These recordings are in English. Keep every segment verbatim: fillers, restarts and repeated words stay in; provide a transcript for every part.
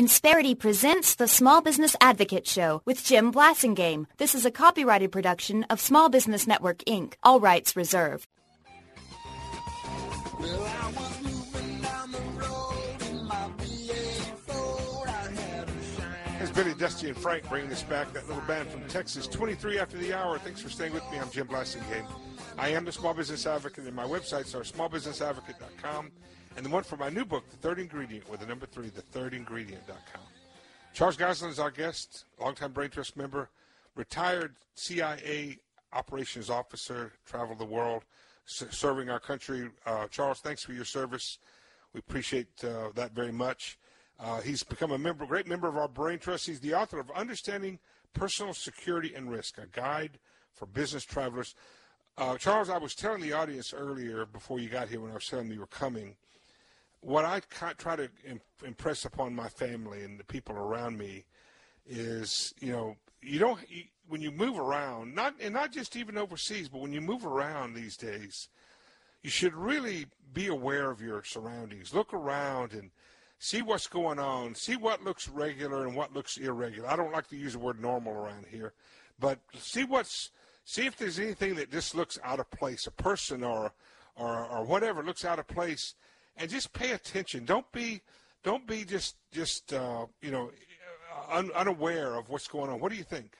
Insperity presents the Small Business Advocate Show with Jim Blasingame. This is a copyrighted production of Small Business Network, Incorporated. All rights reserved. Well, I was moving down the road in my B A Ford. I had a shine. Here's Billy, Dusty, and Frank bringing us back, that little band from Texas, twenty-three after the hour. Thanks for staying with me. I'm Jim Blasingame. I am the Small Business Advocate, and my websites are small business advocate dot com. And the one for my new book, The Third Ingredient, with the number three, the third ingredient dot com. Charles Goslin is our guest, longtime Brain Trust member, retired C I A operations officer, traveled the world, s- serving our country. Uh, Charles, thanks for your service. We appreciate uh, that very much. Uh, he's become a member, great member of our Brain Trust. He's the author of Understanding Personal Security and Risk, a guide for business travelers. Uh, Charles, I was telling the audience earlier before you got here when I was telling them you were coming, what I try to impress upon my family and the people around me is, you know, you don't, you, when you move around, not and not just even overseas, but when you move around these days, you should really be aware of your surroundings. Look around and see what's going on. See what looks regular and what looks irregular. I don't like to use the word normal around here, but see what's see if there's anything that just looks out of place, a person or or, or whatever looks out of place. And just pay attention. Don't be, don't be just, just uh, you know, un, unaware of what's going on. What do you think?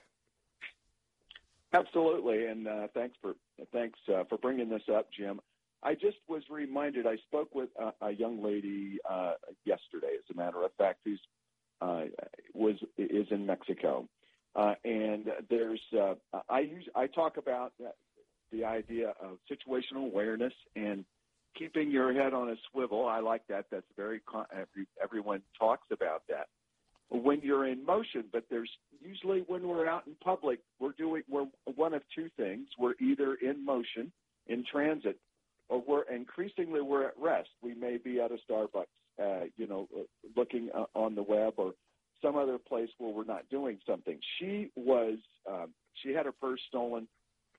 Absolutely, and uh, thanks for thanks uh, for bringing this up, Jim. I just was reminded. I spoke with a, a young lady uh, yesterday, as a matter of fact, who's uh, was is in Mexico, uh, and there's uh, I use I talk about the idea of situational awareness and keeping your head on a swivel. I like that. That's very, every, everyone talks about that. When you're in motion, but there's usually when we're out in public, we're doing, we're one of two things. We're either in motion, in transit, or we're increasingly we're at rest. We may be at a Starbucks, uh, you know, looking uh, on the web or some other place where we're not doing something. She was, um, she had her purse stolen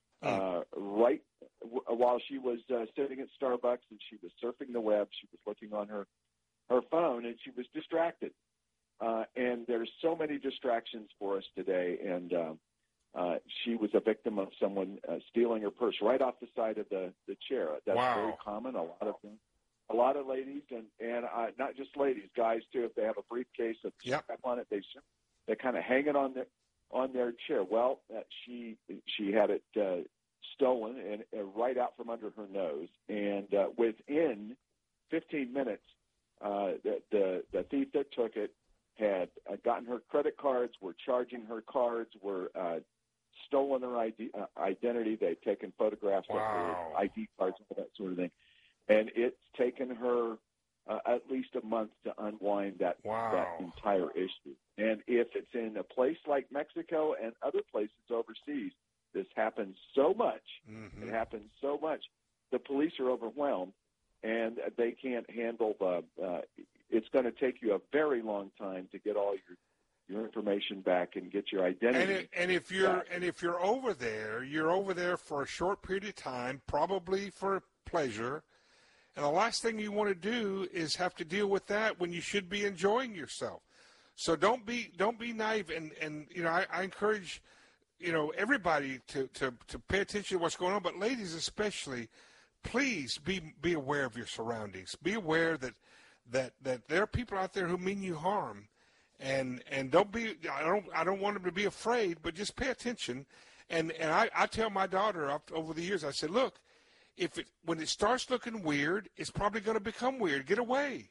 Uh, right w- while she was uh, sitting at Starbucks, and she was surfing the web. She was looking on her, her phone, and she was distracted. Uh, and there's so many distractions for us today, and um, uh, she was a victim of someone uh, stealing her purse right off the side of the, the chair. That's wow. very common. A lot of them, a lot of ladies, and, and uh, not just ladies, guys too, if they have a briefcase of yep. crap on it, they, they kind of hang it on their on their chair. Well, uh, she she had it uh, stolen and uh, right out from under her nose, and uh, within fifteen minutes, uh, the, the the thief that took it had uh, gotten her credit cards, were charging her cards, were uh, stolen her I D, uh, identity. They'd taken photographs wow. of her I D cards, all that sort of thing, and it's taken her Uh, at least a month to unwind that wow. that entire issue. And if it's in a place like Mexico and other places overseas, this happens so much. Mm-hmm. It happens so much. The police are overwhelmed, and they can't handle the. Uh, it's going to take you a very long time to get all your your information back and get your identity. And, it, and if you're back. and if you're over there, you're over there for a short period of time, probably for pleasure. And the last thing you want to do is have to deal with that when you should be enjoying yourself. So don't be don't be naive. And, and you know, I, I encourage, you know, everybody to, to, to pay attention to what's going on, but ladies especially, please be be aware of your surroundings. Be aware that that, that there are people out there who mean you harm. And and don't be I don't I don't want them to be afraid, but just pay attention. And and I, I tell my daughter over the years, I said, look, If it when it starts looking weird, it's probably going to become weird. Get away.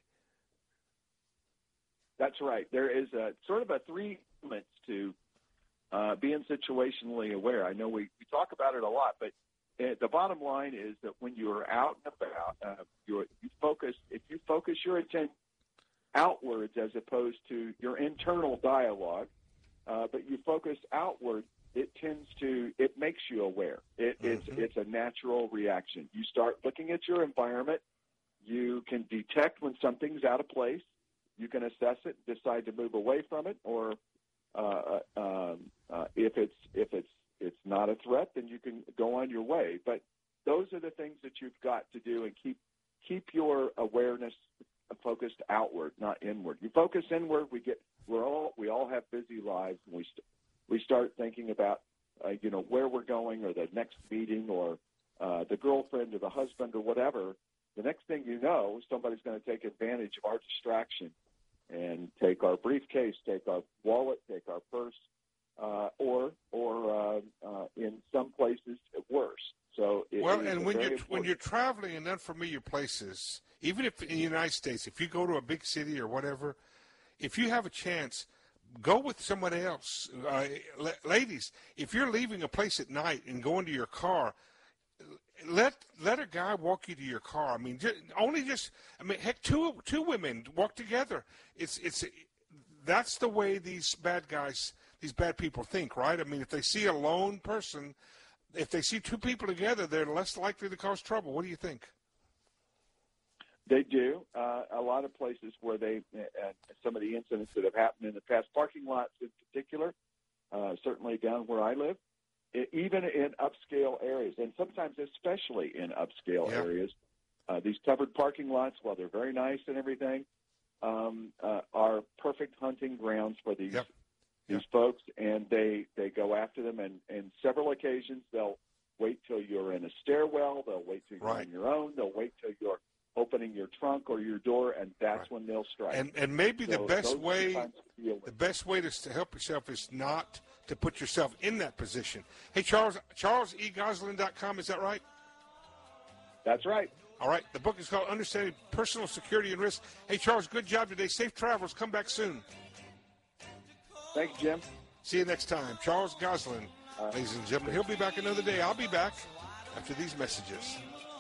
That's right. There is a sort of a three elements to uh, being situationally aware. I know we, we talk about it a lot, but uh, the bottom line is that when you are out and about, uh, you're, you focus. If you focus your attention outwards as opposed to your internal dialogue, uh, but you focus outward, it tends to, it makes you aware. It, mm-hmm. It's it's a natural reaction. You start looking at your environment. You can detect when something's out of place. You can assess it, decide to move away from it, or uh, um, uh, if it's if it's it's not a threat, then you can go on your way. But those are the things that you've got to do, and keep keep your awareness focused outward, not inward. You focus inward, we get we're all we all have busy lives, and we st- we start thinking about uh, you know where we're going, or the next meeting, or uh, the girlfriend, or the husband, or whatever. The next thing you know, somebody's going to take advantage of our distraction and take our briefcase, take our wallet, take our purse, uh, or or uh, uh, in some places worse. So it, well, it and is when very you're important. when you're traveling in unfamiliar places, even if in the United States, if you go to a big city or whatever, if you have a chance, go with someone else. Uh, la- ladies, if you're leaving a place at night and going to your car, let let a guy walk you to your car. I mean, just, only just I mean, heck, two two women walk together. It's it's that's the way these bad guys, these bad people think, right? I mean, if they see a lone person, if they see two people together, they're less likely to cause trouble. What do you think? They do. Uh, a lot of places where they, uh, some of the incidents that have happened in the past, parking lots in particular, uh, certainly down where I live, it, even in upscale areas, and sometimes especially in upscale yeah. areas, uh, these covered parking lots, while they're very nice and everything, um, uh, are perfect hunting grounds for these yep. these yep. folks, and they, they go after them, and in several occasions they'll wait till you're in a stairwell, they'll wait till you're right. on your own, they'll wait till you're opening your trunk or your door, and that's right. when they'll strike. And and maybe so the best way the, the best way to, to help yourself is not to put yourself in that position. Hey, Charles, charles e goslin dot com, is that right? That's right. All right. The book is called Understanding Personal Security and Risk. Hey, Charles, good job today. Safe travels. Come back soon. Thank you, Jim. See you next time. Charles Goslin, uh, ladies and gentlemen. He'll be back another day. I'll be back after these messages.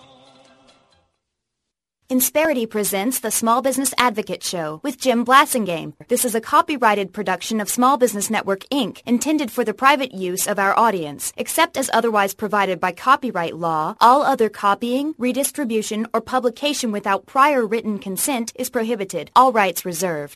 Insperity presents the Small Business Advocate Show with Jim Blasingame. This is a copyrighted production of Small Business Network, Incorporated, intended for the private use of our audience. Except as otherwise provided by copyright law, all other copying, redistribution, or publication without prior written consent is prohibited. All rights reserved.